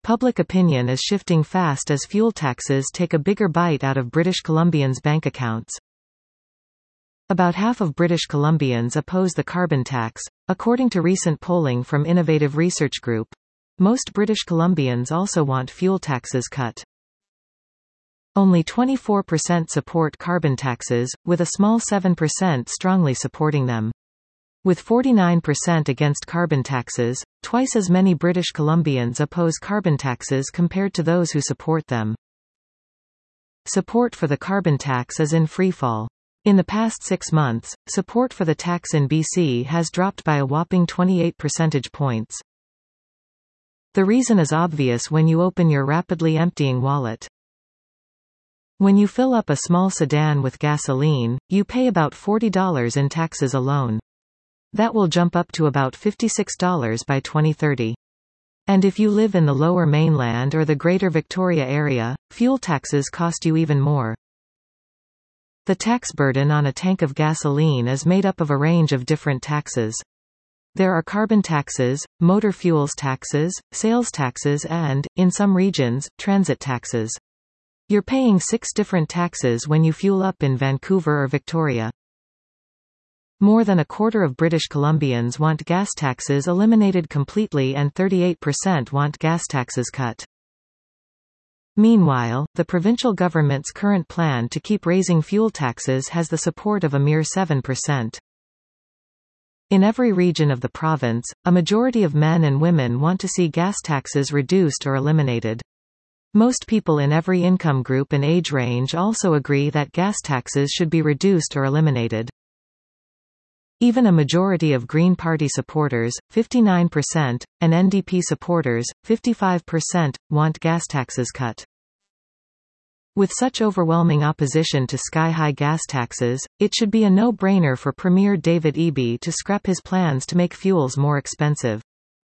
Public opinion is shifting fast as fuel taxes take a bigger bite out of British Columbians' bank accounts. About half of British Columbians oppose the carbon tax, according to recent polling from Innovative Research Group. Most British Columbians also want fuel taxes cut. Only 24% support carbon taxes, with a small 7% strongly supporting them. With 49% against carbon taxes, twice as many British Columbians oppose carbon taxes compared to those who support them. Support for the carbon tax is in freefall. In the past 6 months, support for the tax in BC has dropped by a whopping 28 percentage points. The reason is obvious when you open your rapidly emptying wallet. When you fill up a small sedan with gasoline, you pay about $40 in taxes alone. That will jump up to about $56 by 2030. And if you live in the Lower Mainland or the Greater Victoria area, fuel taxes cost you even more. The tax burden on a tank of gasoline is made up of a range of different taxes. There are carbon taxes, motor fuels taxes, sales taxes and, in some regions, transit taxes. You're paying 6 different taxes when you fuel up in Vancouver or Victoria. More than a quarter of British Columbians want gas taxes eliminated completely and 38% want gas taxes cut. Meanwhile, the provincial government's current plan to keep raising fuel taxes has the support of a mere 7%. In every region of the province, a majority of men and women want to see gas taxes reduced or eliminated. Most people in every income group and age range also agree that gas taxes should be reduced or eliminated. Even a majority of Green Party supporters, 59%, and NDP supporters, 55%, want gas taxes cut. With such overwhelming opposition to sky-high gas taxes, it should be a no-brainer for Premier David Eby to scrap his plans to make fuels more expensive.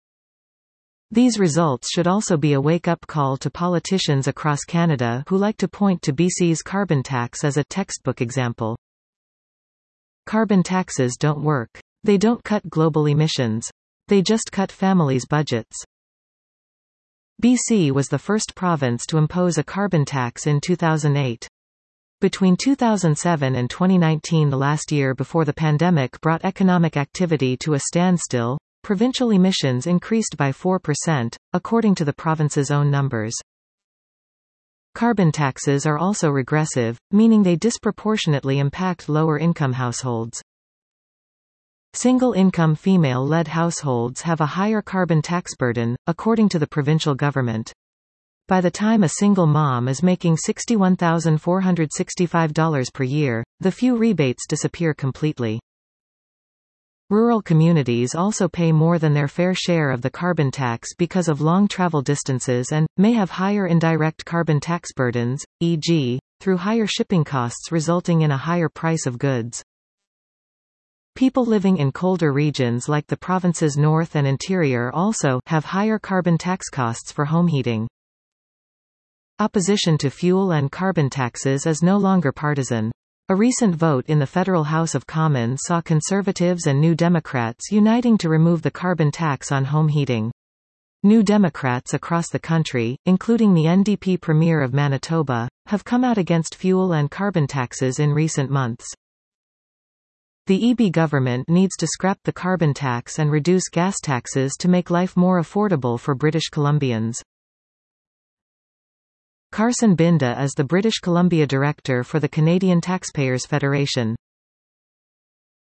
These results should also be a wake-up call to politicians across Canada who like to point to BC's carbon tax as a textbook example. Carbon taxes don't work. They don't cut global emissions. They just cut families' budgets. BC was the first province to impose a carbon tax in 2008. Between 2007 and 2019, the last year before the pandemic brought economic activity to a standstill, provincial emissions increased by 4%, according to the province's own numbers. Carbon taxes are also regressive, meaning they disproportionately impact lower-income households. Single-income female-led households have a higher carbon tax burden, according to the provincial government. By the time a single mom is making $61,465 per year, the few rebates disappear completely. Rural communities also pay more than their fair share of the carbon tax because of long travel distances and may have higher indirect carbon tax burdens, e.g., through higher shipping costs resulting in a higher price of goods. People living in colder regions like the province's north and interior also have higher carbon tax costs for home heating. Opposition to fuel and carbon taxes is no longer partisan. A recent vote in the Federal House of Commons saw Conservatives and New Democrats uniting to remove the carbon tax on home heating. New Democrats across the country, including the NDP Premier of Manitoba, have come out against fuel and carbon taxes in recent months. The Eby government needs to scrap the carbon tax and reduce gas taxes to make life more affordable for British Columbians. Carson Binda is the British Columbia Director for the Canadian Taxpayers Federation.